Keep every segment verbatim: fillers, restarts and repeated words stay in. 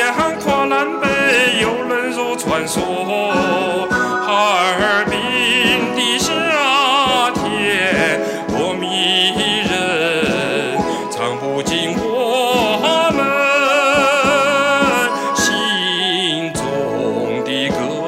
航跨南北，游轮如传说。哈尔滨的夏天多迷人，唱不尽我们心中的歌。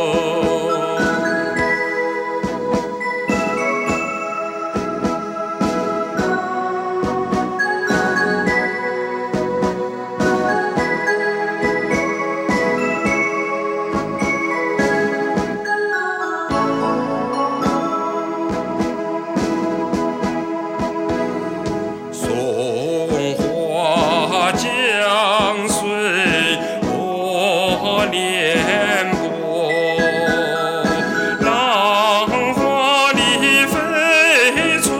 江水我连波，浪花里飞出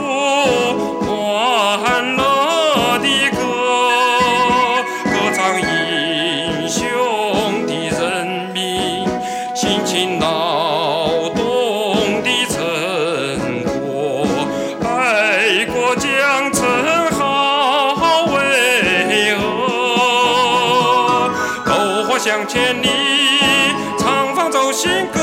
欢乐的歌，歌唱英雄的人民辛勤劳动的成果，爱国将成向千里，长方走心。